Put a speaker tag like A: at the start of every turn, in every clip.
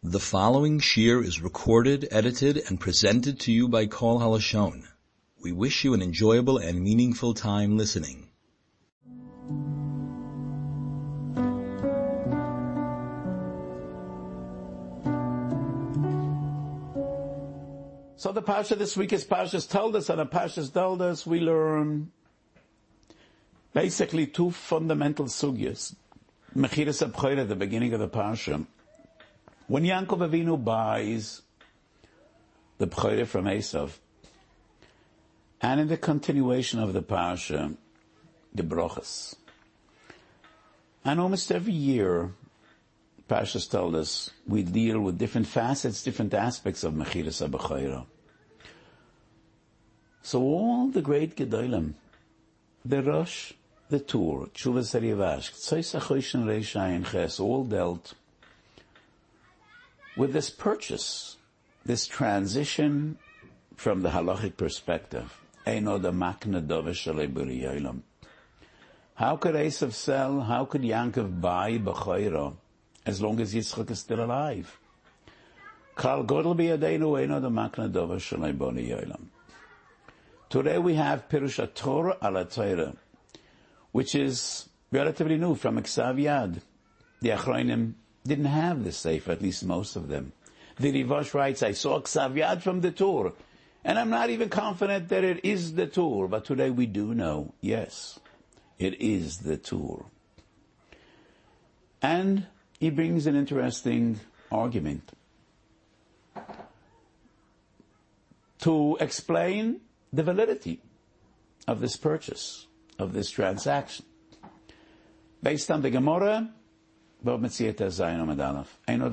A: The following shir is recorded, edited, and presented to you by Kol Halashon. We wish you an enjoyable and meaningful time listening.
B: So the Parsha this week is Parshas Toldos, and in Parshas Toldos we learn basically two fundamental sugyas. Mechiras HaBechorah at the beginning of the Parsha. When Yaakov Avinu buys the Bechorah from Esav, and in the continuation of the Parsha, the Brochas. And almost every year, Parshas Toldos, we deal with different facets, different aspects of Mechiras HaBechorah. So all the great Gedolim, the Rosh, the Tur, Tshuvas HaRivash, Tzos HaChoshen Reish Ayin Ches, all dealt with this purchase, this transition from the halachic perspective. Eino da makna dovish alei b'ri yolam. How could Esav sell? How could Yaakov buy Bechorah as long as Yitzchak is still alive? Kal godel b'yadeinu eino da makna dovish alei b'ri yolam. Today we have Pirush HaTorah ala Torah, which is relatively new from Ksav Yad. The Achronim didn't have the Sefer, at least most of them. The Rivash writes, I saw Ksav Yad from the Tur, and I'm not even confident that it is the Tur, but today we do know, yes, it is the Tur. And he brings an interesting argument to explain the validity of this purchase, of this transaction. Based on the Gemara, that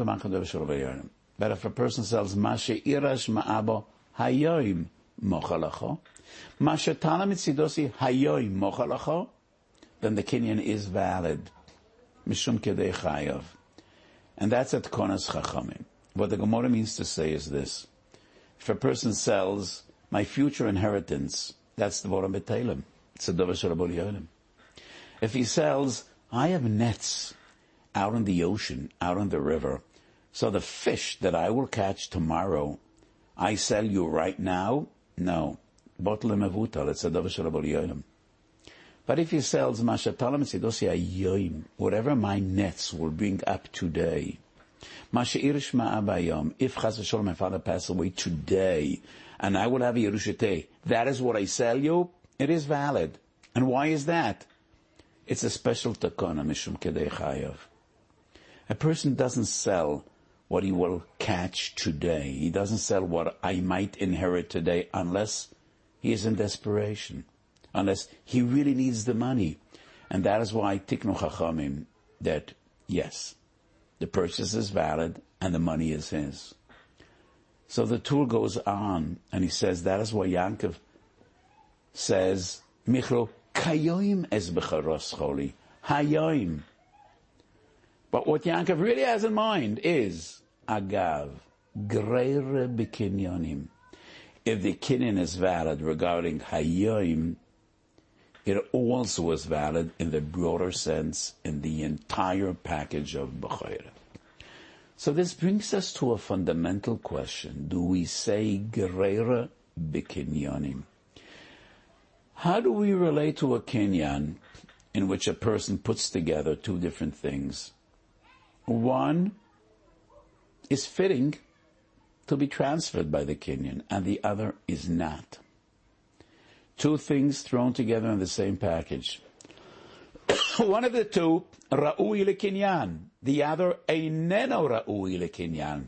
B: if a person sells Mashe Irash Ma'abo Hayoim Mochalacho, Mashe Tala Mitzidosi Hayoim Mochalacho, then the Kinyan is valid. Mishum Kedei Chayav. And that's at Konas Chachamim. What the Gemara means to say is this. If a person sells my future inheritance, that's the Voram B'Teilim. It's a Dover Shalabol Yolim. If he sells, I have nets out in the ocean, out in the river. So the fish that I will catch tomorrow, I sell you right now? No. Botle mevutal, it's a davar shalabol yoyim. But if he sells mashatalam tzidosi ayoyim, whatever my nets will bring up today, masha'irish ma'abayom, if chas v'sholom my father passed away today, and I will have a yerushate, that is what I sell you, it is valid. And why is that? It's a special takana, mishum kedei chayav. A person doesn't sell what he will catch today. He doesn't sell what I might inherit today unless he is in desperation, unless he really needs the money. And that is why Tiknu Chachamim, that yes, the purchase is valid and the money is his. So the Tur goes on and he says that is why Yaakov says, Michlo, kayoim es becharos choli, hayoim. But what Yaakov really has in mind is, agav, greire b'kinyonim. If the kinyan is valid regarding hayoim, it also is valid in the broader sense in the entire package of Bechorah. So this brings us to a fundamental question. Do we say greire b'kinyonim? How do we relate to a kinyan in which a person puts together two different things? One is fitting to be transferred by the kinyan, and the other is not. Two things thrown together in the same package. One of the two, ra'ui lekinyan. The other, eineno ra'ui lekinyan.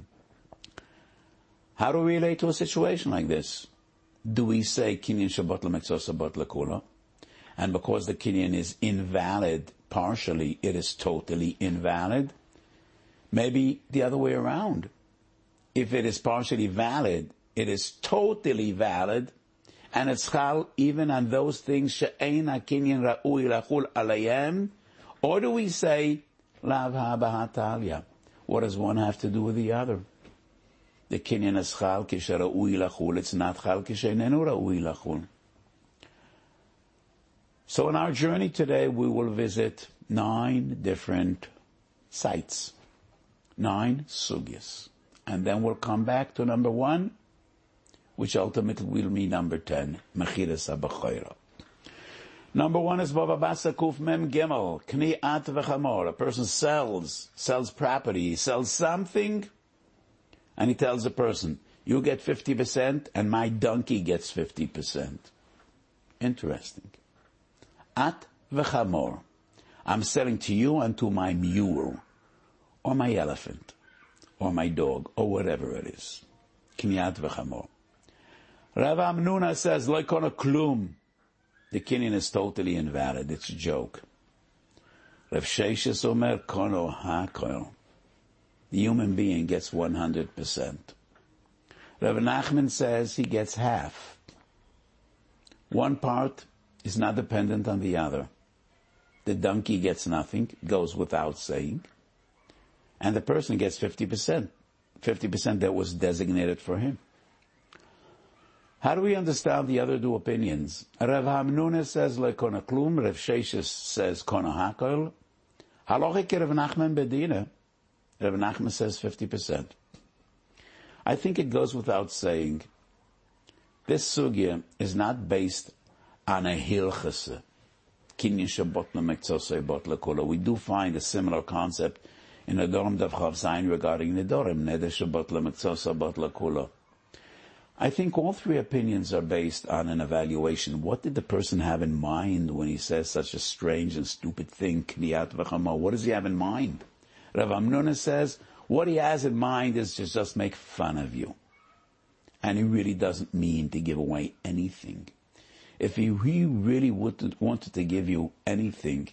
B: How do we relate to a situation like this? Do we say kinyan shabbat l'meksos shabbat l'kula? And because the kinyan is invalid partially, it is totally invalid? Maybe the other way around. If it is partially valid, it is totally valid, and it's chal even on those things she'ein ha'kinyan ra'ui lachul alayhem. Or do we say lav ha'bahatalya? What does one have to do with the other? The kinyan is chal kishe ra'ui lachul. It's not chal kishe nenu ra'ui lachul. So in our journey today, we will visit 9 different sites, 9 sugyas. And then we'll come back to number 1, which ultimately will be number 10, Mechiras HaBechorah. Number 1 is Bava Basa Kuf Mem Gimel, Kniat V'Chamor. A person sells property, sells something, and he tells the person, you get 50% and my donkey gets 50%. Interesting. At V'Chamor. I'm selling to you and to my mule, or my elephant, or my dog, or whatever it is. Kniat V'Chamor. Rav Amnuna says, Lo kono klum. The kinyan is totally invalid. It's a joke. Rav Sheshes Omer kono hakoil. The human being gets 100%. Rav Nachman says he gets half. One part is not dependent on the other. The donkey gets nothing, goes without saying, and the person gets 50%. 50% that was designated for him. How do we understand the other two opinions? Rav Hamnuna says le kona klum, Rav Sheshes says kona hakol. Halochik Rav Nachman bedina. Rav Nachman says 50%. I think it goes without saying, this sugya is not based on a hilchase. Kinyan shabotla mektzosei botla kula. We do find a similar concept in the Dorm Dav Chav Zayin regarding Nedorim, Neder shabotla mektzosei botla kula. I think all three opinions are based on an evaluation. What did the person have in mind when he says such a strange and stupid thing, Kniyat V'Chama? What does he have in mind? Rav Amnuna says, what he has in mind is to just make fun of you. And he really doesn't mean to give away anything. If he really wanted to give you anything,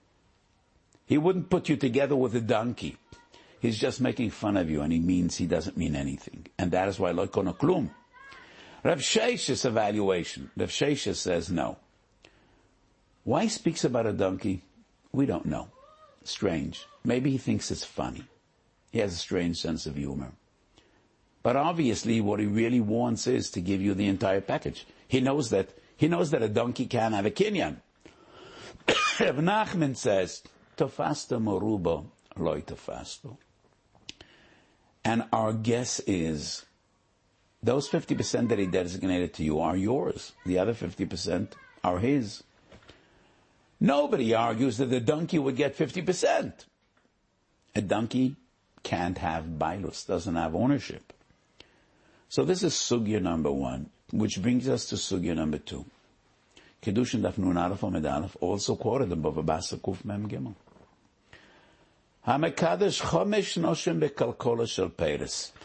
B: he wouldn't put you together with a donkey. He's just making fun of you, and he doesn't mean anything. And that is why Lo kono klum. Rav Sheshes evaluation. Rav Sheshes says no. Why he speaks about a donkey? We don't know. Strange. Maybe he thinks it's funny. He has a strange sense of humor. But obviously what he really wants is to give you the entire package. He knows that a donkey can have a kinyan. Rav Nachman says, Tofasto morubo, loy tofasto. And our guess is, those 50% that he designated to you are yours. The other 50% are his. Nobody argues that the donkey would get 50%. A donkey can't have bailus, doesn't have ownership. So this is sugya number 1, which brings us to sugya number 2. Kedushin daf nun alef omed alef, also quoted in Bava Basa Kuf Mem Gimel. HaMekadesh chomesh noshim bekalkola shel Peres.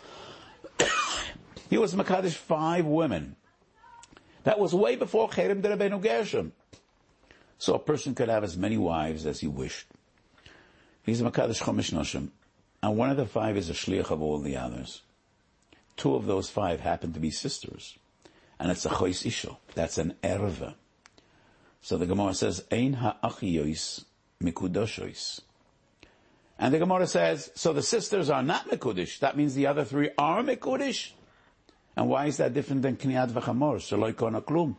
B: He was Mekadesh 5 women. That was way before Cherem de Rabbeinu Gershom. So a person could have as many wives as he wished. He's Mekadesh chomesh noshim. And one of the 5 is a shliach of all the others. 2 of those 5 happen to be sisters. And it's a chois isho. That's an erva. So the Gemara says, Ein ha'achiyois mikudoshois. And the Gemara says, so the sisters are not mikudish. That means the other 3 are mikudish. And why is that different than Kniyat V'Chamor? Shaloi kona klum.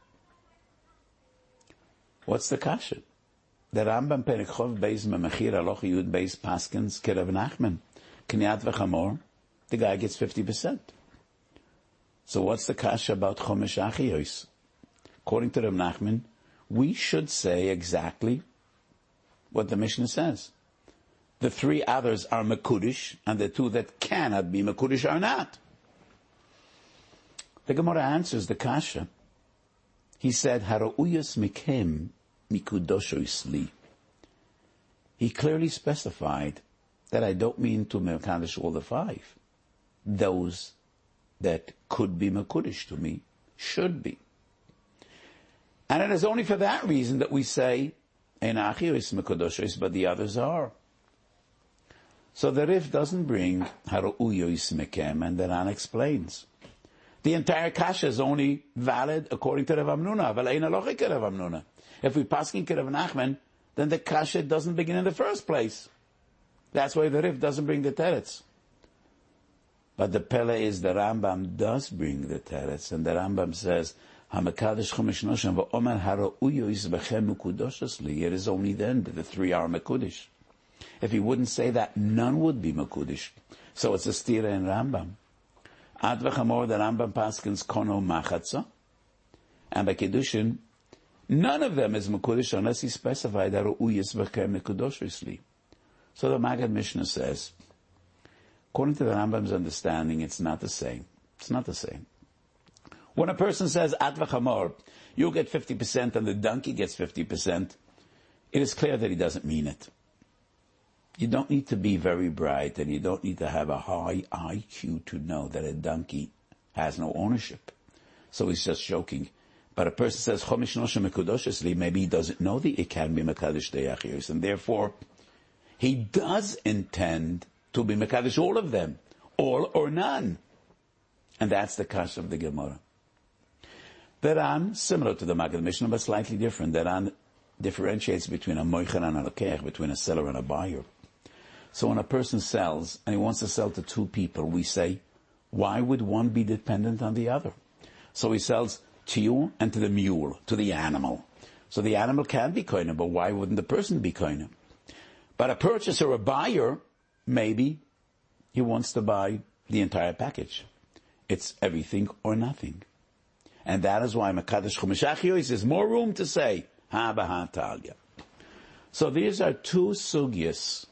B: What's the kasha? The Rambam Perek Chov Beis Memechir Aloch Yud Beis Paskins Kerav Nachman. Kniyat V'Chamor, the guy gets 50%. So what's the kasha about Chomesh Achiyos? According to Rav Nachman, we should say exactly what the Mishnah says. The 3 others are Mekudish, and the 2 that cannot be Mekudish are not. The Gemara answers the kasha. He said, Harouyas mikem mikudoshois li. He clearly specified that I don't mean to mekadesh all the 5. Those that could be mekudish to me should be. And it is only for that reason that we say, Ein achiyos mekudoshois, but the others are. So the Rif doesn't bring Harouyos mikem, and the Ran explains. The entire kasha is only valid according to Rav Amnuna. If we paskin Rav Nachman, then the kasha doesn't begin in the first place. That's why the Rif doesn't bring the teretz. But the pele is the Rambam does bring the teretz, and the Rambam says, "Hamakadosh chomesh noshim v'omer harouyos bechem mekudoshos li." It is only then that the 3 are mekudish. If he wouldn't say that, none would be mekudish. So it's a stira in Rambam. Ad v'chamor, the Rambam paskins kono machatza, and by Kiddushin, none of them is Mekudesh unless he specified that Ru'uyis v'kem Mekudoshrisli. So the Maggid Mishnah says, according to the Rambam's understanding, it's not the same. It's not the same. When a person says, Ad v'chamor, you get 50% and the donkey gets 50%, it is clear that he doesn't mean it. You don't need to be very bright and you don't need to have a high IQ to know that a donkey has no ownership. So he's just joking. But a person says, Chomish Noshe Mekudoshesli, maybe he doesn't know that it can be Mekadosh Deyachiris, and therefore he does intend to be Mekadosh all of them, all or none. And that's the kash of the Gemara. The Ran, similar to the Maggid Mishnah, but slightly different. The Ran differentiates between a moicher and a lokeach, between a seller and a buyer. So when a person sells, and he wants to sell to two people, we say, why would one be dependent on the other? So he sells to you and to the mule, to the animal. So the animal can be koine, but why wouldn't the person be koine? But a purchaser, a buyer, maybe he wants to buy the entire package. It's everything or nothing. And that is why Mekadosh Chumash Achiyos is more room to say, Ha b'ha talya. So these are two sugyas.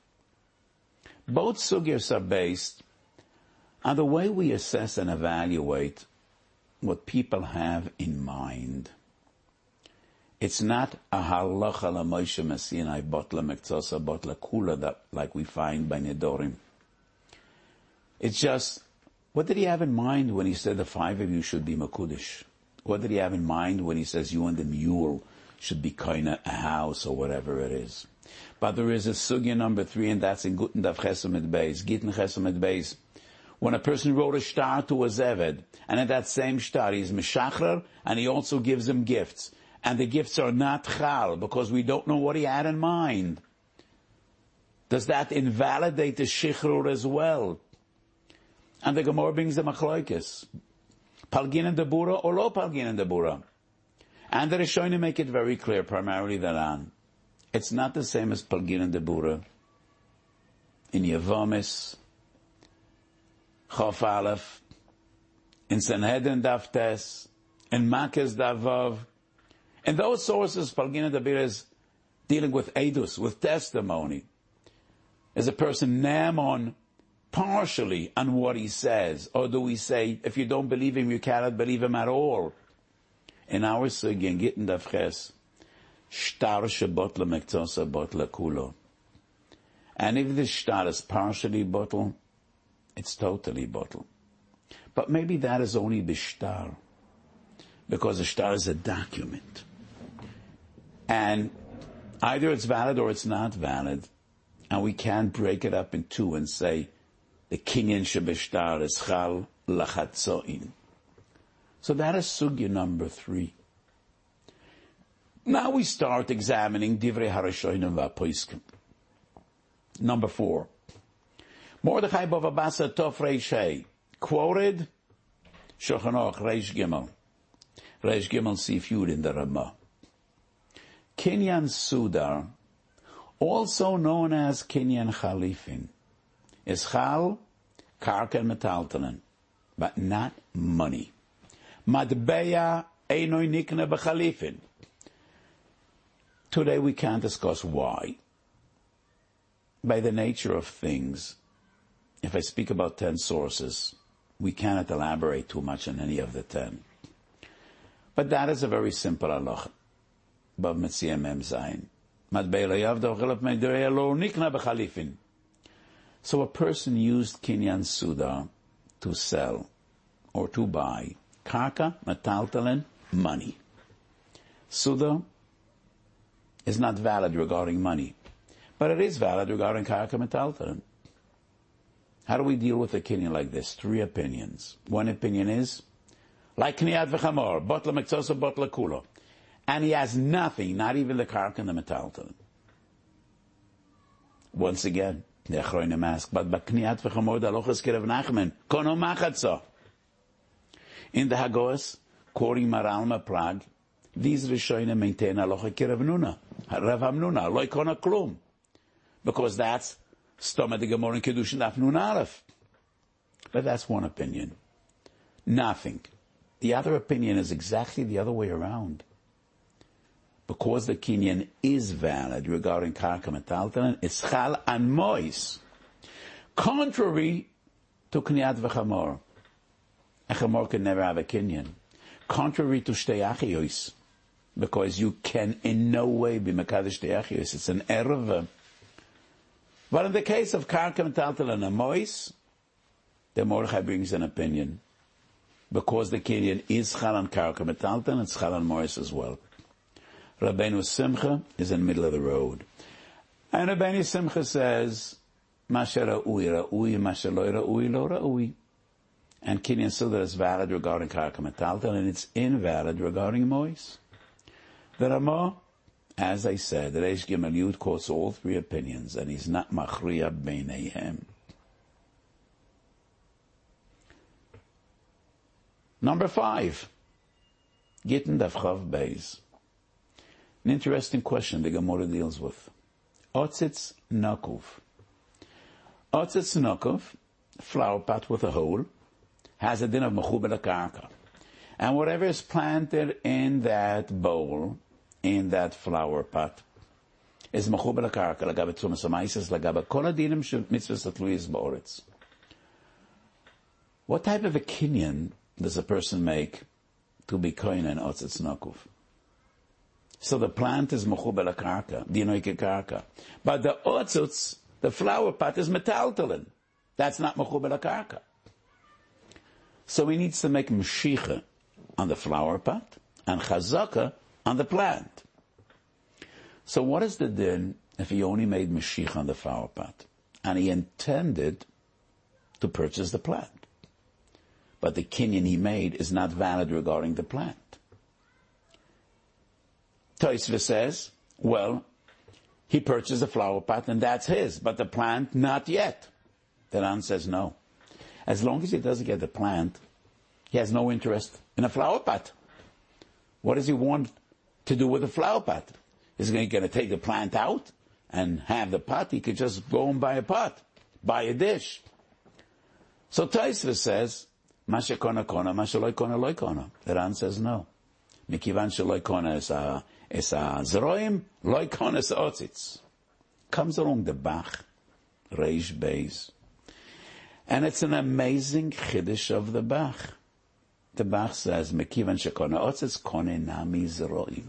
B: Both sugyas are based on the way we assess and evaluate what people have in mind. It's not a halacha la Moshe Messinai botla mektosa botla kula that like we find by Nedorim. It's just, what did he have in mind when he said the five of you should be Mekudesh? What did he have in mind when he says you and the mule should be kinda a house or whatever it is? But there is a sugya number 3, and that's in Guten Daf Chesumet Beis, Gittin Chesumet Beis. When a person wrote a shtar to a zeved, and in that same shtar he's meshachrer, and he also gives him gifts. And the gifts are not chal, because we don't know what he had in mind. Does that invalidate the shichrur as well? And the Gemara brings the machlokes. Palgin and Debura or lo Palgin and Debura. And the Rishonim make it very clear, primarily the Ran. It's not the same as Palgin and Debura. In Yevomis, Chof Aleph, in Sanhedrin Daf Tes, in Makes Daf Vav. In those sources, Palgin and Debura is dealing with edus, with testimony. Is a person Naaman partially on what he says? Or do we say, if you don't believe him, you cannot believe him at all? In our sugya, in Gittin Daf Ches, shtar shebotla mektosa botla kulo. And if the shtar is partially bottle, it's totally bottle. But maybe that is only bishtar, because a shtar is a document. And either it's valid or it's not valid, and we can't break it up in two and say, the kinyan shebishtar is chal lachatzoin. So that is sugya number 3. Now we start examining divrei harashonim v'apoiskim. Number 4. Mordechai Bava Basa Tov Reish Hei quoted Shulchan Aruch Reish Gimel Sif Yud in the Ramah. Kinyan Sudar, also known as Kinyan Chalifin, is chal, karka, and metaltanen, but not money. Madbeya einoi nikne b'chalifin. Today we can't discuss why. By the nature of things, if I speak about 10 sources, we cannot elaborate too much on any of the 10. But that is a very simple halacha. Bav Metzia Mem Zayin. Madbeya yavdo chilaf meidreya lo nikne b'chalifin. So a person used Kinyan Suda to sell or to buy karka, metaltalin, money. Suda is not valid regarding money, but it is valid regarding karka, metaltalin. How do we deal with a Kinyan like this? 3 opinions. One opinion is, like Kniyat v'chamor, botla mektosa, botla kulo. And he has nothing, not even the karka and the metaltalin. Once again, the Achronim ask, but Bakniyat v'chamor dalochas kerev Nachman, kono machatza. In the Hagos, quoting Maralma Prague, these Rishonim maintain halacha kerev Nuna, Rav Hamnuna, loy kona klum. Because that's Stoma de Gemara in Kedushin Daf Nun Aleph. But that's one opinion. Nothing. The other opinion is exactly the other way around. Because the Kinyan is valid regarding Karka Metaltalan, it's Chal and Mois. Contrary to Kniat v'Chamor. A Chamor can never have a Kinyan. Contrary to Shtei Achiyos. Because you can in no way be Mekadosh Shtei Achiyos. It's an Erev. But in the case of Karka Metaltalan and Mois, the Mordechai brings an opinion. Because the Kinyan is Chal and Karka Metaltalan, it's Chal and Mois as well. Rabbeinu Simcha is in the middle of the road. And Rabbeinu Simcha says, Masha ra'ui ra'ui, Masha lo'i ra'ui lo ra'ui. And Kinyan Suda is valid regarding Karka Metaltalan, and it's invalid regarding Mois. The Ramah, as I said, Reish Gimel Yud quotes all three opinions, and he's not machriya beineihem. Number 5, Gittin Daf Chav Beis. An interesting question the Gemara deals with. Otzitz Nakuf. Otzitz Nakuf, flower pot with a hole, has a din of mechubel karka. And whatever is planted in that bowl, in that flower pot, is mechubel karka, lagabe tzumas hamaises, lagabe kol adinim shel mitzvahs atluyis ba'oretz. What type of a kinyan does a person make to be kohen in Otzitz Nakuf? So the plant is mechubel karka, dinoike karka. But the otzutz, the flower pot, is metaltalin. That's not mechubel karka. So he needs to make meshicha on the flower pot and chazaka on the plant. So what is the din if he only made meshicha on the flower pot and he intended to purchase the plant, but the kinyan he made is not valid regarding the plant? Tosfos says, well, he purchased the flower pot and that's his, but the plant, not yet. The Ran says no. As long as he doesn't get the plant, he has no interest in a flower pot. What does he want to do with the flower pot? Is he going to take the plant out and have the pot? He could just go and buy a pot, buy a dish. So Tosfos says, Masha kona kona, masha loy kona loy kona. The Ran says no. Mikivan sheloy kona is a zroim, loy kona is otzitz. Comes along the Bach, Reish Beis. And it's an amazing chiddush of the Bach. The Bach says, Mekivan shekona otzitz, kone nami zroim.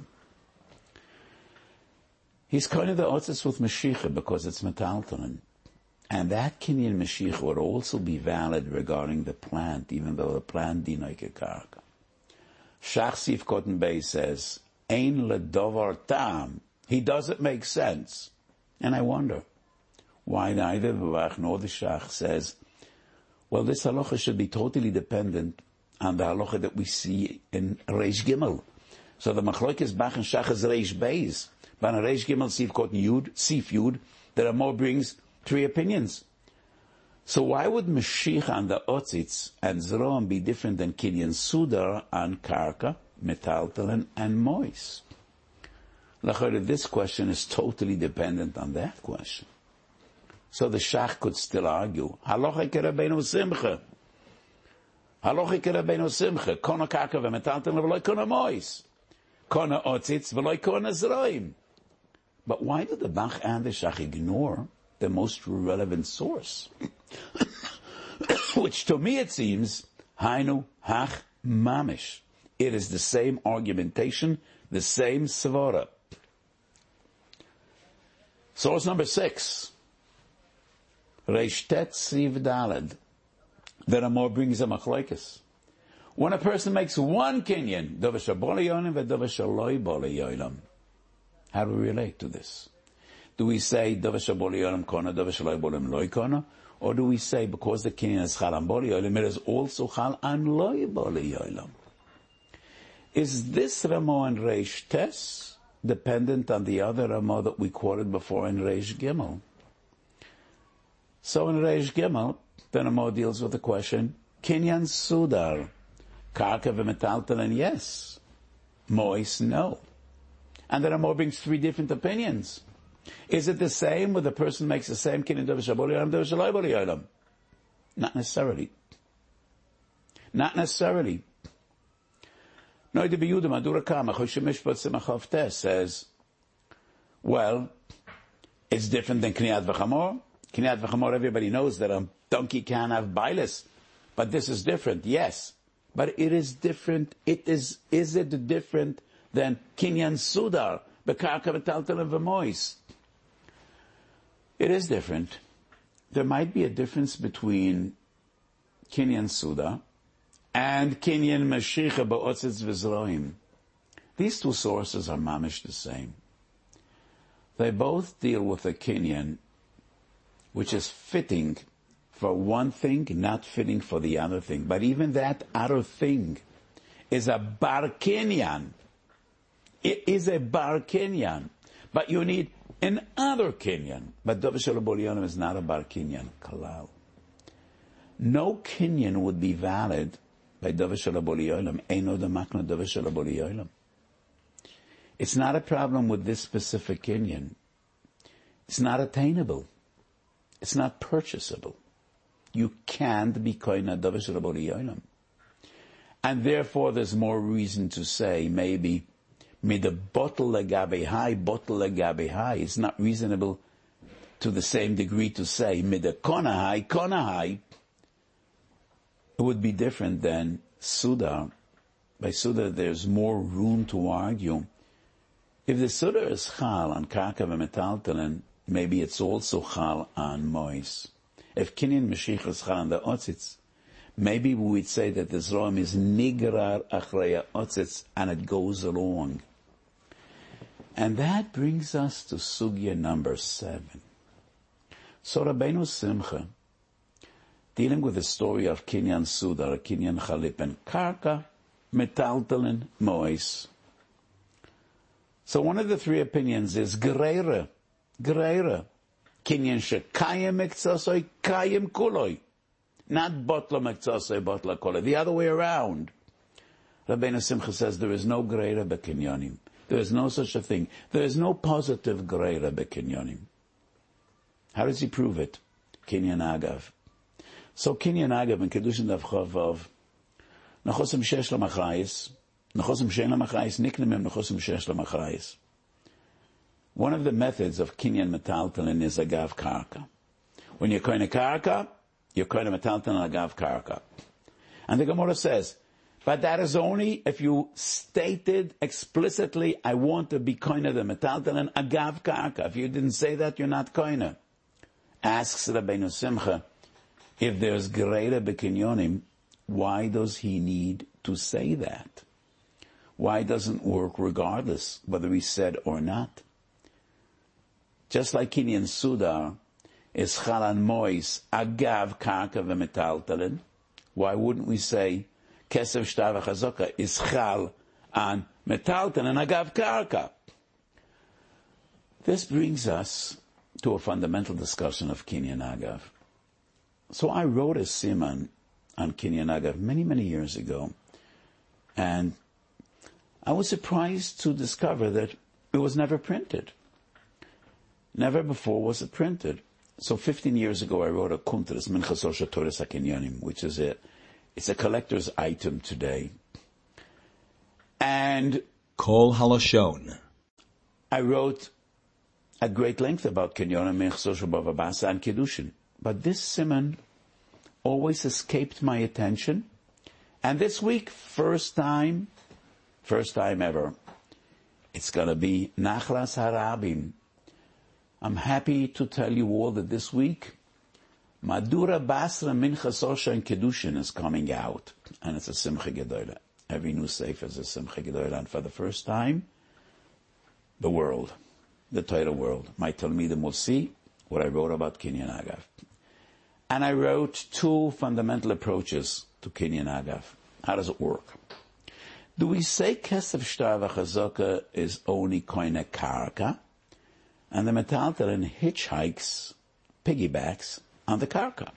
B: He's kone the otzitz with Mashiach because it's metaltalin. And that kinyan Mashiach would also be valid regarding the plant, even though the plant dinoike karka. Shach Sif Kotten Bey says, Ein ledovar tam. He doesn't make sense. And I wonder why neither the Bach nor the Shach says, well, this halacha should be totally dependent on the halacha that we see in Reish Gimel. So the machlokes Bach and Shach is Reish Beis. But in Reish Gimel, Sif Kotten Yud, Sif Yud, the Ramah brings 3 opinions. So why would Mashiach on the Otzitz and Zroam be different than Kinyan Sudar on Karka, Metaltalin, and Mois? This question is totally dependent on that question. So the Shach could still argue, Halochik Rabbeinu Simcha. Halochik Rabbeinu Simcha. Kona Karka v'Metaltalin v'loi kona Mois. Kona Otzitz v'loi kona Zroim. But why do the Bach and the Shach ignore the most relevant source? Which to me it seems, Hainu Hach Mamish. It is the same argumentation, the same svara. Source number 6. Reish Tet Siv Daled. The Ramah brings a machlokes. When a person makes one kinyan, Dovesh Boli Yolim v'Dovesh Loi Boli Yolim. How do we relate to this? Do we say Dovesh Boli Yolim Kona, Dovesh Loi Bolim Loi Kona? Or do we say because the kinyan is Chal an Boli Yolim, it is also Chal an Loi Boli Yolim? Is this Ramah and Reish Tes dependent on the other Ramah that we quoted before in Reish Gimel? So in Reish Gimel, the Ramah deals with the question, Kinyan Sudar, Karka v'Metaltalin, yes. Mois, no. And the Ramah brings 3 different opinions. Is it the same when the person makes the same kinyan davar shel boli olam, davar shel lo boli olam? Not necessarily. Not necessarily. Noida b'Yehuda Madura Kama Choshe Mishpat Simach Tes says, well, it's different than Kniyat v'Chamor. Kniyat v'Chamor, everybody knows that a donkey can have bailis, but this is different. Yes, but it is different. Is it different than Kinyan Sudar B'Karka V'Taltel and V'Mois? It is different. There might be a difference between Kinyan Sudar and Kinyan Mashiach Ba'otzitz V'Zroim. These two sources are mamish the same. They both deal with a Kinyan which is fitting for one thing, not fitting for the other thing. But even that other thing is a bar Kinyan. It is a bar Kinyan. But you need another Kinyan. But davar shel boli olam is not a bar Kinyan. Kalal. No Kinyan would be valid by davar shel boli olam. Eino damakna davar shel boli olam. It's not a problem with this specific Kinyan. It's not attainable. It's not purchasable. You can't be koina davar shel boli olam. And therefore there's more reason to say maybe mid a bottle legabe high. It's not reasonable to the same degree to say mid a kona high. It would be different than Sudar. By Sudar there's more room to argue. If the Sudar is chal on karka v'metaltelen, maybe it's also chal on mois. If Kinyan Mashiach is chal on the otzitz, maybe we would say that the Zroim is nigrar achrei otzitz and it goes along. And that brings us to sugya number 7. So Rabbeinu Simcha, dealing with the story of Kinyan Sudar, Kinyan Chalip, and Karka, Metaltelen, Mois. So one of the three opinions is Gereira. Kinyan Shekayim Mektsasoi, Kayim Kuloi. Not Botla Mektsasoi, Botla Kuloi. The other way around. Rabbeinu Simcha says there is no Gereira Bekinyonim. There is no such a thing. There is no positive Gereira Bekinyonim. How does he prove it? Kinyan Agav. So Kinyan Agav in Kedushin Dav Chavav, Nechosim Shesh Lamachayis, Nechosim Shein Lamachayis, Niknemim Nechosim Shesh Lamachayis. One of the methods of Kinyan Metaltelen is Agav Karka. When you're koine Karka, you're koine Metaltelen Agav Karka. And the Gemara says, but that is only if you stated explicitly, I want to be koine the Metaltelen Agav Karka. If you didn't say that, you're not koine. Asks Rabbeinu Simcha, if there's Gereira Bekinyonim, why does he need to say that? Why doesn't it work regardless whether he said or not? Just like Kinyan Sudar is Chalan Mois Agav Karka v'Metaltelen, why wouldn't we say Kesef Shtar v'Chazaka is Chal on Metaltelen Agav Karka? This brings us to a fundamental discussion of Kinyan Agav. So I wrote a siman on Kinyan Agav many, many years ago, and I was surprised to discover that it was never printed. Never before was it printed. So 15 years ago I wrote a Kuntres Minchas Rosh HaToras HaKinyanim, which is it's a collector's item today. And
A: Kol Halashon.
B: I wrote at great length about Kinyanim, Minchas Rosh Bava Basa, and Kiddushin. But this siman always escaped my attention. And this week, first time ever, it's going to be Nachlas Harabim. I'm happy to tell you all that this week, Madura Basra Minchas Osha and Kedushin is coming out. And it's a Simcha Gedola. Every new sefer is a Simcha Gedola. And for the first time, the world, the Torah world, my Talmidim will see what I wrote about Kinyan Agav. And I wrote two fundamental approaches to Kinyan Agav. How does it work? Do we say Kesef Shtar v'Chazaka is only koine Karka, and the Metaltelen hitchhikes, piggybacks, on the Karka?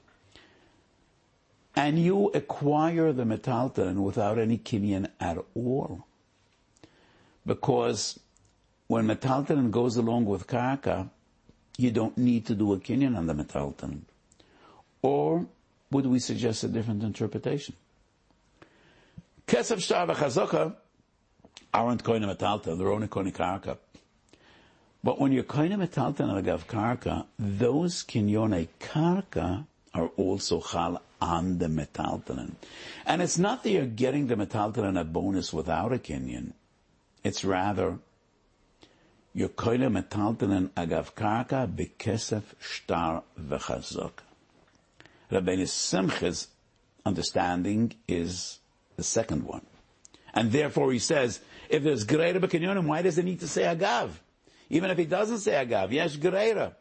B: And you acquire the Metaltelen without any Kinyan at all. Because when metaltalin goes along with karka, you don't need to do a kinyan on the metaltalin. Or would we suggest a different interpretation? Kesef shtar v'chazaka aren't koine metaltalin, they're only koine karka. But when you're koine metaltalin agav karka, those kinyone karka are also chal on the metaltalin. And it's not that you're getting the metaltalin a bonus without a kinyan. It's rather, you're koine metaltalin agav karka bekesef shtar v'chazaka. Rabbeinu Simcha's understanding is the second one. And therefore he says, if there's greater b'kinyonim, why does it need to say agav? Even if he doesn't say agav, yes, greater.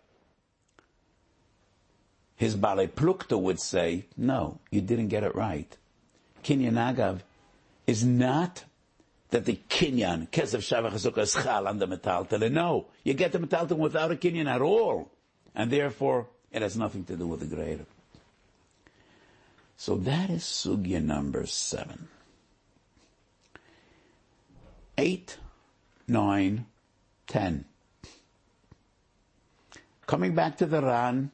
B: His Balei Plukta would say, no, you didn't get it right. Kinyan agav is not that the kinyan, kesef shavach hazukah, is chal on the metaltalin. No, you get the metaltalin without a kinyan at all. And therefore, it has nothing to do with the greater. So that is sugya number 7. 8, 9, 10. Coming back to the Ran,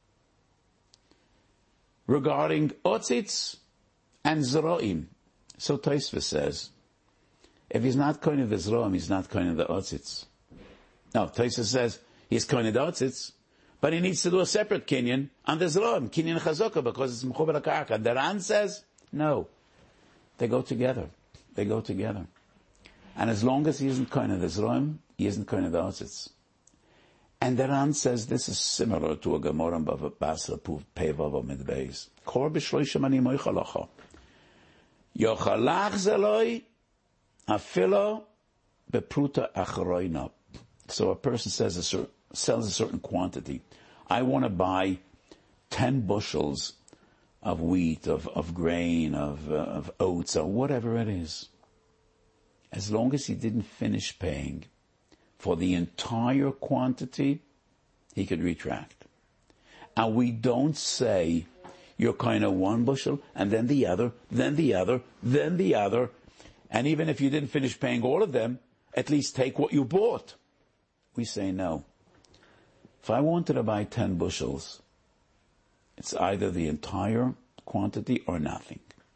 B: regarding otzitz and zroim. So Tosfos says, if he's not koine the zroim, he's not koine the otzitz. No, Tosfos says, he's koine the otzitz, but he needs to do a separate kinyan on the zroim, kinyan chazokah, because it's mechuber karka. And the Ran says, no. They go together. They go together. And as long as he isn't koine the zroim, he isn't koine the otzitz. And the Ran says this is similar to a Gemara in Bava Basra Peivav Midbeis. Kor b'shloishim ani moichalacha. Yochalach zeloi afilo bepruta achroina. So a person sells a certain quantity. I want to buy 10 bushels of wheat, of grain, of oats, or whatever it is. As long as he didn't finish paying for the entire quantity, he could retract. And we don't say, you're kind of one bushel, and then the other, then the other, then the other. And even if you didn't finish paying all of them, at least take what you bought. We say no. If I wanted to buy 10 bushels, it's either the entire quantity or nothing.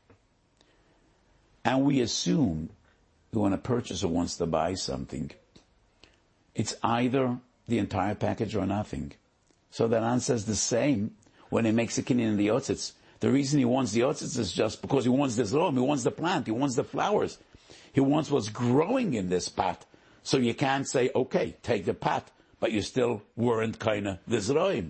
B: And we assume that when a purchaser wants to buy something, it's either the entire package or nothing. So the Ran says the same when he makes a kinyan in the otzitz. The reason he wants the otzitz is just because he wants this zroim, he wants the plant, he wants the flowers. He wants what's growing in this pot. So you can't say, okay, take the pot, but you still weren't kinda the zroim.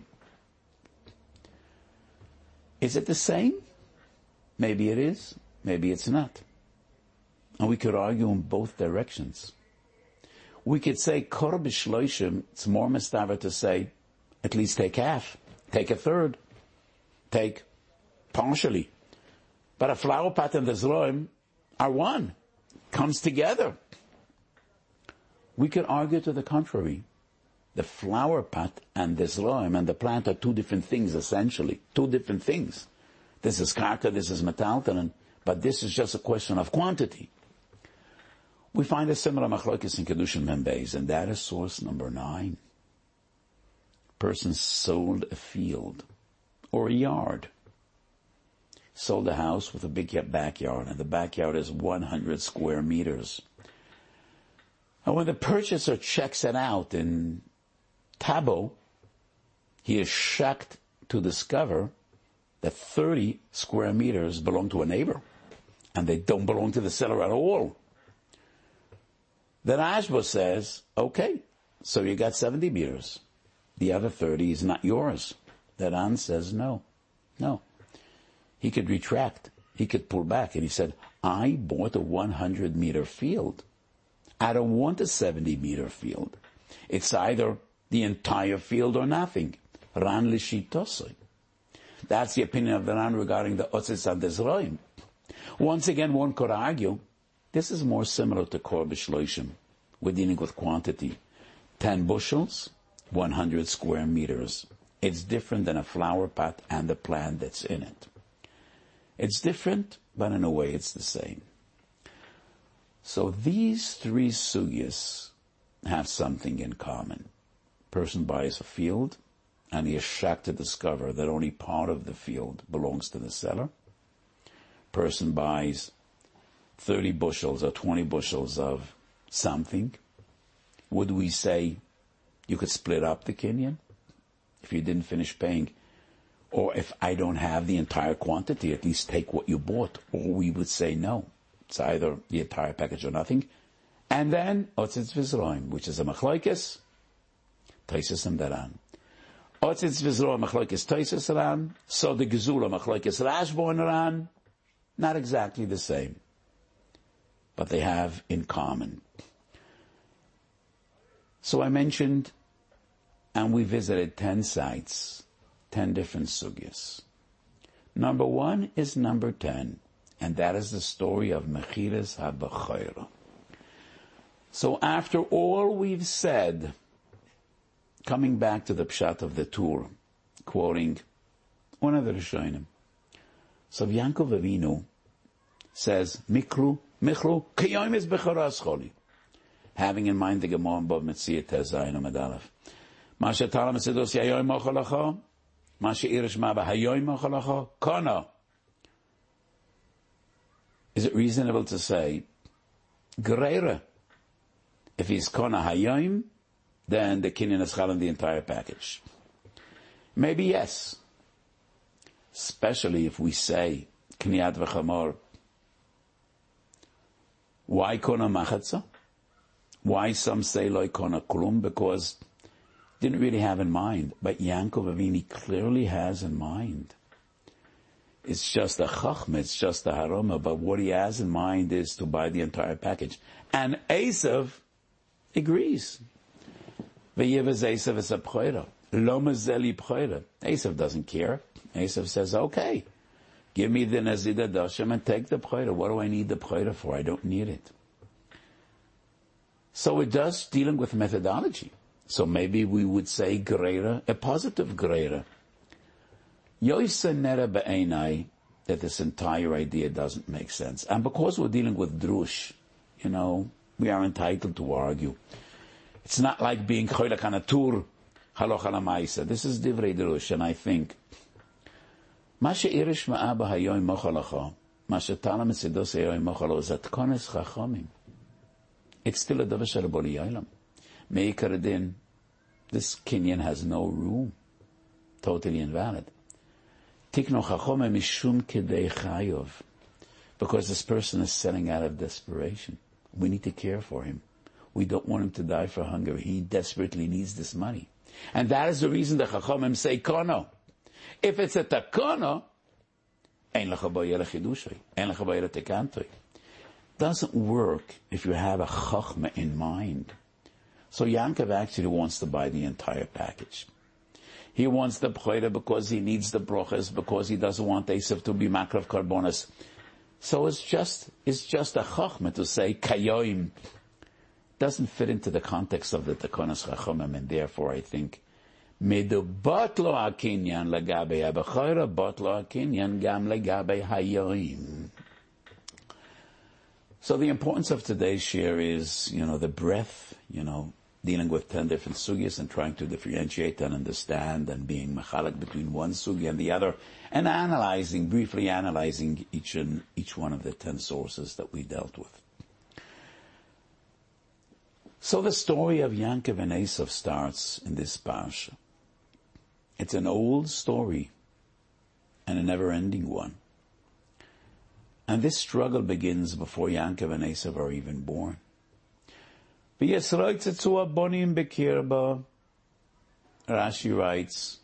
B: Is it the same? Maybe it is, maybe it's not. And we could argue in both directions. We could say, kor b'shloishim, it's more mistaver to say, at least take half, take a third, take partially. But a flower pot and the zroim are one, comes together. We could argue to the contrary. The flower pot and the zroim and the plant are two different things, essentially. Two different things. This is karka, this is metaltalin, but this is just a question of quantity. We find a similar machlokes in Kedushin Membeis, and that is source number 9. Person sold a field or a yard. Sold a house with a big backyard, and the backyard is 100 square meters. And when the purchaser checks it out in Tabo, he is shocked to discover that 30 square meters belong to a neighbor, and they don't belong to the seller at all. The Rashba says, okay, so you got 70 meters. The other 30 is not yours. The Ran says, no. He could retract. He could pull back. And he said, I bought a 100-meter field. I don't want a 70-meter field. It's either the entire field or nothing. Ran l'shitosoi. That's the opinion of the Ran regarding the otzitz and the zroim. Once again, one could argue, this is more similar to kor b'shloishim. We're dealing with quantity. 10 bushels, 100 square meters. It's different than a flower pot and the plant that's in it. It's different, but in a way it's the same. So these 3 sugyas have something in common. Person buys a field, and he is shocked to discover that only part of the field belongs to the seller. Person buys 30 bushels or 20 bushels of something. Would we say you could split up the Kinyan if you didn't finish paying? Or if I don't have the entire quantity, at least take what you bought. Or we would say no. It's either the entire package or nothing. And then, Otzitz Vizroim, which is a Machlokes, Taisus and Daran. Otzitz Vizroim, Machlokes Taisus Daran. So the Gezula, Machlokes Rashba and Daran, not exactly the same. But they have in common. So I mentioned, and we visited 10 sites, 10 different sugyas. Number 1 is number 10, and that is the story of Mechiras HaBechorah. So after all we've said, coming back to the Pshat of the Tur, quoting one of the Rishonim. So Yaakov Avinu says, Michlu, Kiyom is Bechorah Scholi. Having in mind the Gemara in Bava Metzia Tezayin Amud Aleph. Masha Talam Sedos Yayoim Mochalacha, Masha Irish Maba Hayoim Mochalacha, Kana. Is it reasonable to say, Gereira, if he's Kana Hayoim, then the Kinyan is Chal in the entire package? Maybe yes. Especially if we say, Kniyat V'chamor. Why Kana Machatza? Why some say Loi Kana Klum? Because didn't really have in mind. But Yaakov Avinu clearly has in mind. It's just a chachma, it's just a haroma, but what he has in mind is to buy the entire package. And Esav agrees. V'yivaz Esav is a b'choira. Lo mazeli b'choira. Esav doesn't care. Esav says, okay, give me the Nazida Dashem and take the b'choira. What do I need the b'choira for? I don't need it. So it does dealing with methodology. So maybe we would say greira, a positive greira. Yoisa nera be'enai, that this entire idea doesn't make sense. And because we're dealing with drush, we are entitled to argue. It's not like being choylek hanatur, haloch halamaisa. This is divrei drush, and I think, Masha irish ma'aba hayoim mochalacha, Masha talam etzidos hayoim mochalacha, zatkones chachamim. It's still a davar shel boli yailam. Meikar din, this Kinyan has no room. Totally invalid. Tikno chachome mishum kedei chayov. Because this person is selling out of desperation. We need to care for him. We don't want him to die for hunger. He desperately needs this money. And that is the reason the chachomim say kono. If it's a takono, ein lecha boyele chidushay, ein lecha boyele tekantoi. Doesn't work if you have a chachma in mind. So Yaakov actually wants to buy the entire package. He wants the b'choira because he needs the brochas, because he doesn't want Esav to be makrav karbonas. So it's just a chachma to say kayoim. Doesn't fit into the context of the takonas chachamim, and therefore I think medubat lo akinyan legabe hab'choira, bat lo akinyan gam legabe hayoim. So the importance of today's share is, the breadth, dealing with 10 different sugyas and trying to differentiate and understand and being mechalek between one sugya and the other, and briefly analyzing each one of the 10 sources that we dealt with. So the story of Yaakov and Esav starts in this parsha. It's an old story and a never-ending one. And this struggle begins before Yaakov and Esav are even born. Rashi writes,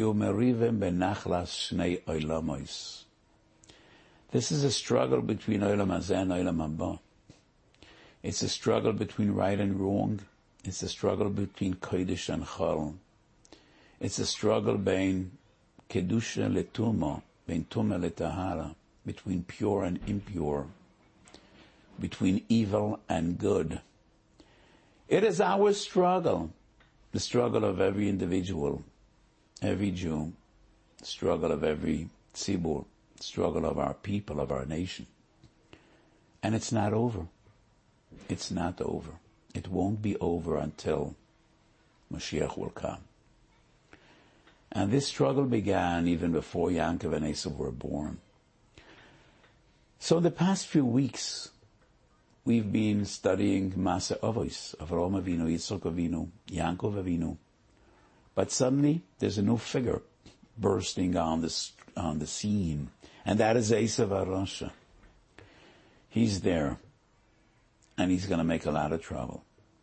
B: this is a struggle between Olam Hazeh and Olam Haba. It's a struggle between right and wrong. It's a struggle between Kodesh and Chol. It's a struggle between Kedusha letuma, between Tumah letahara, between pure and impure, between evil and good. It is our struggle, the struggle of every individual, every Jew, the struggle of every tzibur, the struggle of our people, of our nation. And it's not over. It's not over. It won't be over until Mashiach will come. And this struggle began even before Yaakov and Esav were born. So in the past few weeks, we've been studying Masa Avos, Avraham Avinu, Yitzchak Avinu, Yaakov Avinu. But suddenly, there's a new figure bursting on the scene, and that is Esav HaRasha. He's there, and he's going to make a lot of trouble.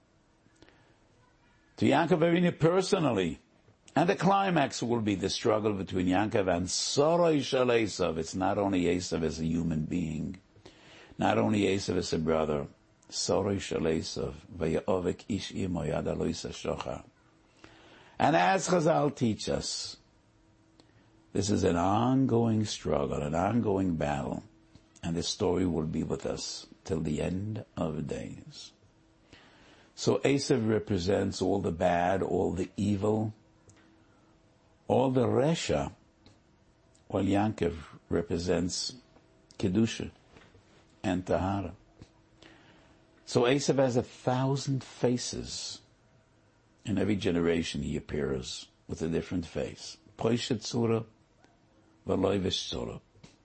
B: To Yaakov Avinu personally, and the climax will be the struggle between Yaakov and Sarai Shel Esav. It's not only Esav as a human being, not only Esav as a brother, Sarai Shel Esav, Vayavik Ish Imo Yad Lo Yisashocha. And as Chazal teach us, this is an ongoing struggle, an ongoing battle, and this story will be with us till the end of days. So Esav represents all the bad, all the evil, all the Resha, while Yaakov represents Kedusha and Tahara. So Esav has 1,000 faces. In every generation he appears with a different face. Poishet Tzura, V'loivish Tzura.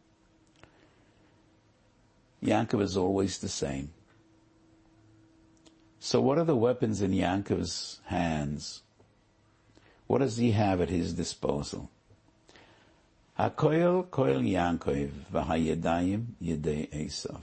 B: Yaakov is always the same. So what are the weapons in Yaakov's hands? What does he have at his disposal? HaKoil, Koil Yaakov, V'hayedayim, Yedei Esav.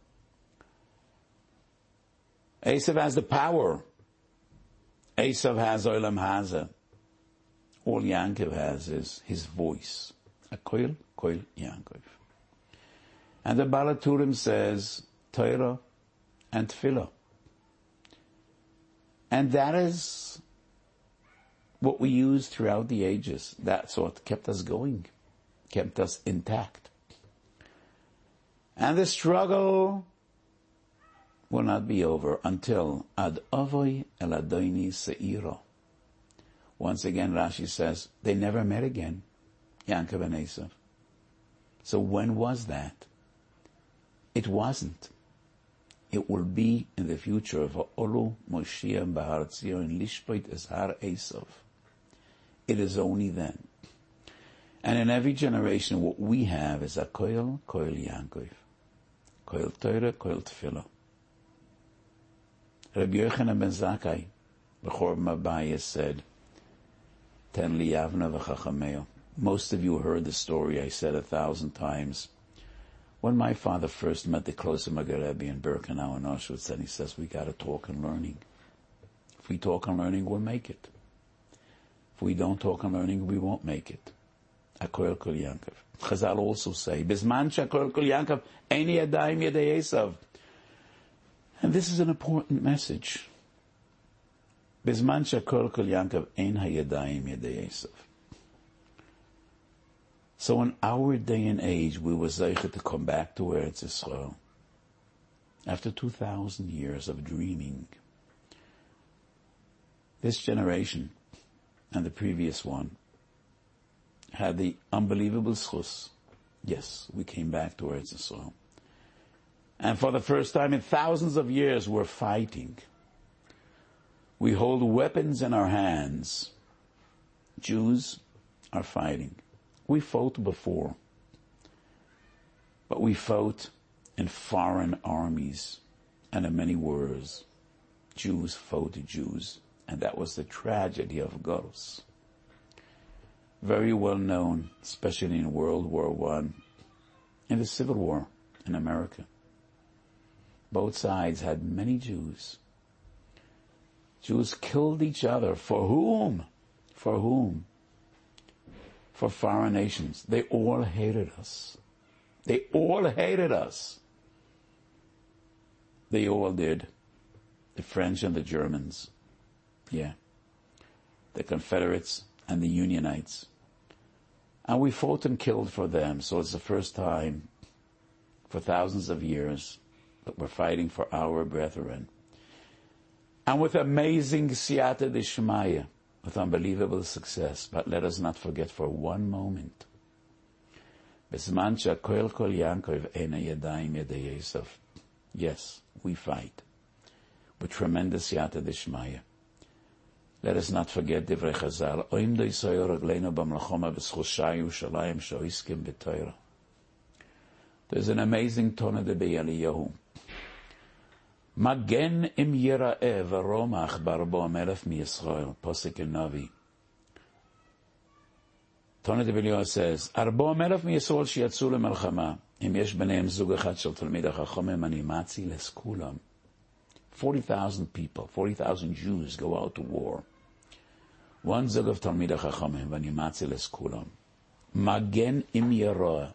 B: Esav has the power. Esav has Olam Haza. All Yaakov has is his voice. HaKoil, Koil Yaakov. And the Baal HaTurim says, Torah and Tefillah. And that is what we use throughout the ages. That's what kept us going, kept us intact. And the struggle will not be over until Ad Avoi El Adoni Se'iro. Once again, Rashi says, they never met again, Yaakov and Esav. So when was that? It wasn't. It will be in the future of Olu Moshiach Bahar Tzion Lishpoit Ezhar Esav. It is only then. And in every generation, what we have is a Koil Yaakov, Koil Torah, Koil Tefillah. Rabbi Yochanan ben Zakkai, Bechor Mabaya, said, Ten li Yavna v'chachameo. Most of you heard the story I said 1,000 times. When my father first met the Kloser Maggid in Birkenau and Auschwitz, and he says, we got to talk and learning. If we talk and learning, we'll make it. If we don't talk and learning, we won't make it. HaKoil Kol Yaakov. Chazal also say, Bizman she'HaKoil Kol Yaakov, Eini Yadayim Yedei Esav. And this is an important message. Bizman she'HaKoil Kol Yaakov, Ein HaYadayim Yedei Esav. So in our day and age, we were zeicher to come back to Eretz Yisrael. After 2,000 years of dreaming, this generation and the previous one had the unbelievable schus. Yes, we came back to Eretz Yisrael. And for the first time in thousands of years, we're fighting. We hold weapons in our hands. Jews are fighting. We fought before, but we fought in foreign armies and in many wars. Jews fought Jews, and that was the tragedy of Goros. Very well known, especially in World War I, in the Civil War in America. Both sides had many Jews. Jews killed each other. For whom? For whom? For foreign nations. They all hated us. They all hated us. They all did. The French and the Germans. Yeah. The Confederates and the Unionites. And we fought and killed for them. So it's the first time for thousands of years that we're fighting for our brethren. And with amazing siyata d'shmaya, with unbelievable success. But let us not forget for one moment. B'zman she'HaKoil Kol Yaakov Eina Yadayim Yedei Esav. Yes, we fight. with tremendous yata d'shmaya. Let us not forget Divrei Chazal. Oim do yisoyo ragleinu b'mlachoma v'schushayu shalayim shoiskim b'toira. There's an amazing Tona de Be'Eliyahu. Magen im yira'eh v'romach barbo amelef mi-Yisrael. Posik in Navi. Tona de Be'Eliyahu says, Arbo amelef mi-Yisrael sheyatzu lemelchama. Im yesh b'neim zug echad shel talmidei chachomim ani matzi leskulam. 40,000 people, 40,000 Jews go out to war. One zug of talmidei chachomim ani matzi leskulam. Magen im yira'eh.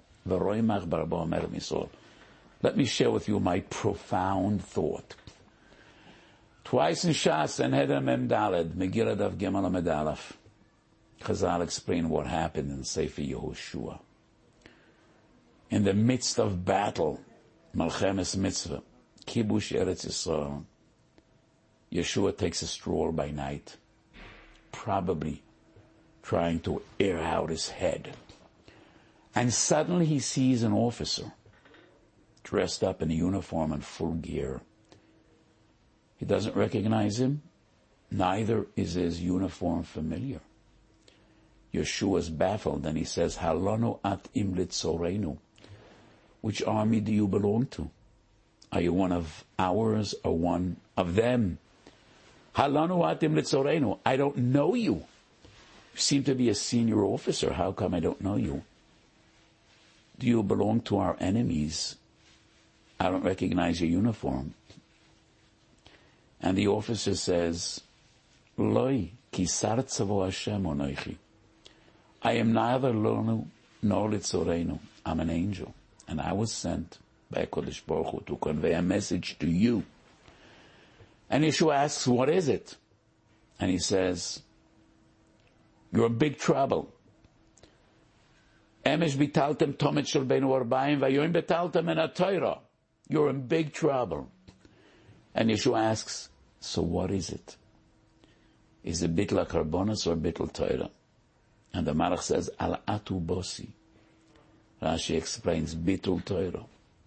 B: Let me share with you my profound thought. Twice in Shas and Heder Mem Daled, Megillah Daf Gimel Amud Aleph, Chazal explain what happened in Sefer Yehoshua. In the midst of battle, Malchemes Mitzvah, Kibush Eretz Yisrael, Yeshua takes a stroll by night, probably trying to air out his head. And suddenly he sees an officer dressed up in a uniform and full gear. He doesn't recognize him, neither is his uniform familiar. Yeshua is baffled and he says, Halanu at imlit sorenu. Which army do you belong to? Are you one of ours or one of them? Halanu at imlit sorenu. I don't know you. You seem to be a senior officer. How come I don't know you? Do you belong to our enemies? I don't recognize your uniform. And the officer says, Loi, ki sar tzavo Hashem onoichi. I am neither lonu nor litzorenu. I'm an angel. And I was sent by Kodesh Baruch Hu to convey a message to you. And Yeshua asks, what is it? And he says, you're in big trouble. Emesh bitaltem tomet shel beinu arbaim vayoim bitaltem en ha-Torah. You're in big trouble. And Yeshua asks, so what is it? Is it bittul karbonos or bittul Torah? And the Malach says, al atu bosi. Rashi explains, bittul Torah.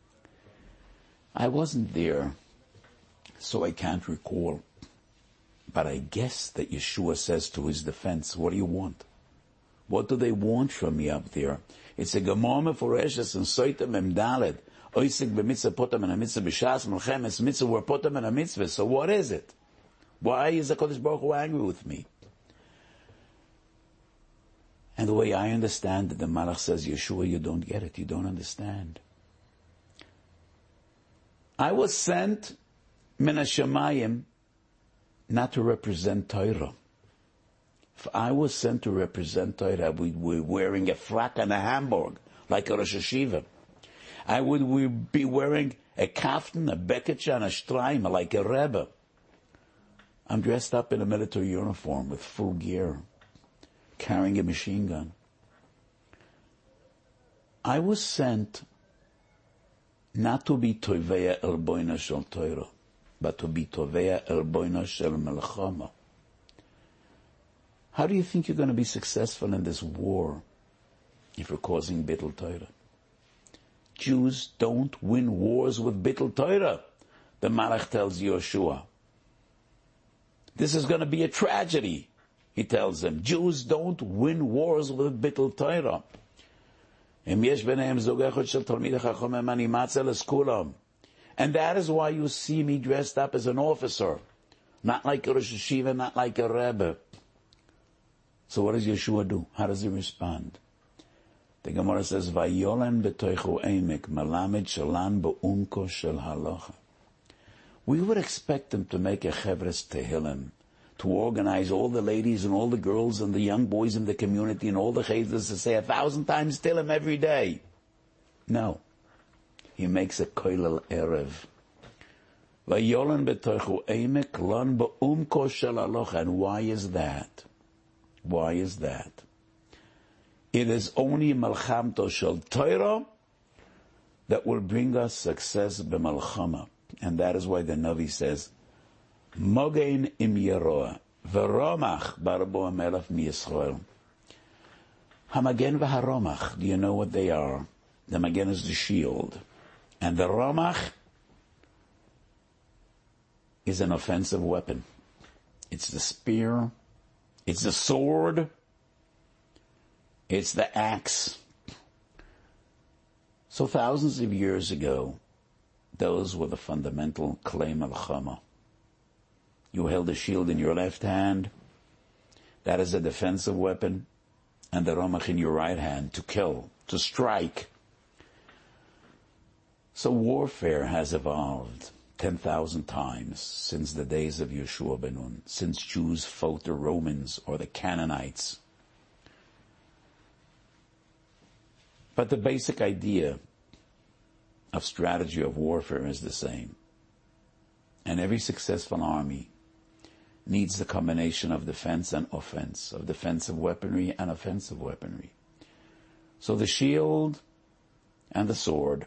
B: I wasn't there, so I can't recall. But I guess that Yeshua says to his defense, what do you want? What do they want from me up there? It's a Gemara Meforeshes and Soita Mem Daled. Oisik b'mitzvah potam and a mitzvah b'shas melchemes mitzvah were potam and a mitzvah. So what is it? Why is the Kodesh Baruch Hu angry with me? And the way I understand it, the Malach says, Yeshua, you don't get it. You don't understand. I was sent min hashamayim not to represent Torah. If I was sent to represent Torah, I would be wearing a frak and a hamburg, like a Rosh Hashiva. I would be wearing a kaftan, a beketcha, and a shtraima, like a Rebbe. I'm dressed up in a military uniform with full gear, carrying a machine gun. I was sent not to be Toveya el Boina shel Torah, but to be Toveya el Boina shel Melchama. How do you think you're going to be successful in this war if you're causing bittul Torah? Jews don't win wars with bittul Torah, the Malach tells Yeshua. This is going to be a tragedy, he tells them. Jews don't win wars with bittul Torah. And that is why you see me dressed up as an officer, not like a Rosh Hashiva, not like a Rebbe. So what does Yeshua do? How does he respond? The Gemara says, "Vayolen betoichu emek malamed shalan be'umko shel halacha." We would expect him to make a chevres tehillim, to organize all the ladies and all the girls and the young boys in the community and all the chaydas to say 1,000 times tehillim every day. No. He makes a koilel erev. Vayolen betoichu emek lan be'umko shel halacha. And why is that? Why is that? It is only Malchamto Shel Torah that will bring us success b'malchama. And that is why the Navi says, Mogein im Yeroah, V'romach barbo amelach mi-Yisrael. Hamagen v'haromach, do you know what they are? The Magen is the shield. And the Romach is an offensive weapon. It's the spear, it's the sword, it's the axe. So thousands of years ago, those were the fundamental klei melchama. You held a shield in your left hand, that is a defensive weapon, and the romach in your right hand to kill, to strike. So warfare has evolved 10,000 times since the days of Yeshua ben Nun, since Jews fought the Romans or the Canaanites. But the basic idea of strategy of warfare is the same. And every successful army needs the combination of defense and offense, of defensive weaponry and offensive weaponry. So the shield and the sword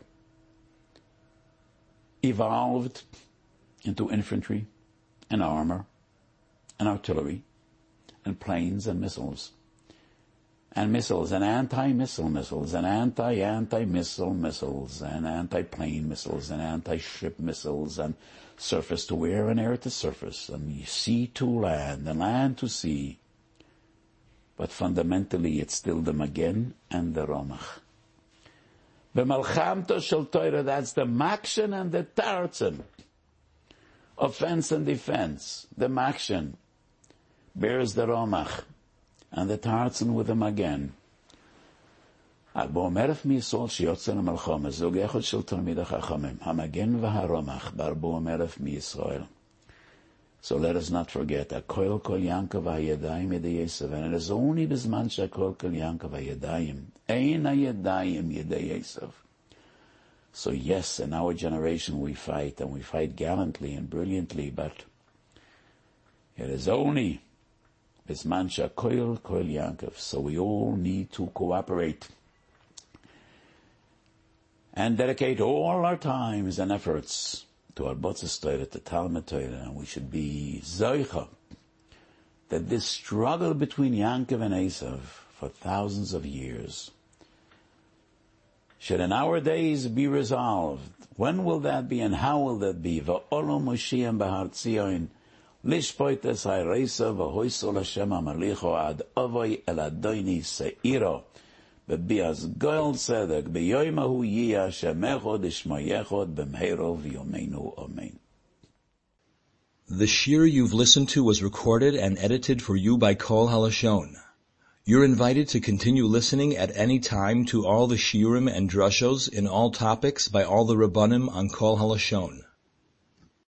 B: evolved into infantry and armor and artillery and planes and missiles and anti-missile missiles and anti-missile missiles and anti-plane missiles and anti-ship missiles and surface to air and air to surface and sea to land and land to sea. But fundamentally it's still the Magen and the Romach. The Malchamta Shel Torah, that's the Makshen and the Tartzen. Offense and defense. The Makshen bears the Romach, and the Tartzen with the Magen. Bo-meref mi-Yisrael sheyotzer ha-Malchama, zog echad shel Talmidei Chachamim, ha-Magen v'ha-Romach, bar bo-meref mi-Yisrael. So let us not forget, Akol kol Yankov ha-Yadayim yedei Yosef, and it is only bizman she'akol kol Yankov ha-Yadayim, ein ha-Yadayim yedei Yosef. So yes, in our generation we fight, and we fight gallantly and brilliantly, but it is only bizman she'akol kol Yankov. So we all need to cooperate and dedicate all our times and efforts to our Botzes Torah, to Talmud Torah, and we should be zoicha that this struggle between Yankov and Esav for thousands of years should in our days be resolved. When will that be and how will that be? Va'olo Moshiach b'Har Tzion lishpoit es ha'reisa v'hoisol Hashem ha'malicho ad avoi el Adoni se'iro b'bias goel tzedek b'yoymahu yiyah shemechod ishmayechod b'mheiro v'yomeinu amen.
A: The shir you've listened to was recorded and edited for you by Kol HaLashon. You're invited to continue listening at any time to all the shiurim and drushos in all topics by all the Rabbanim on Kol HaLashon.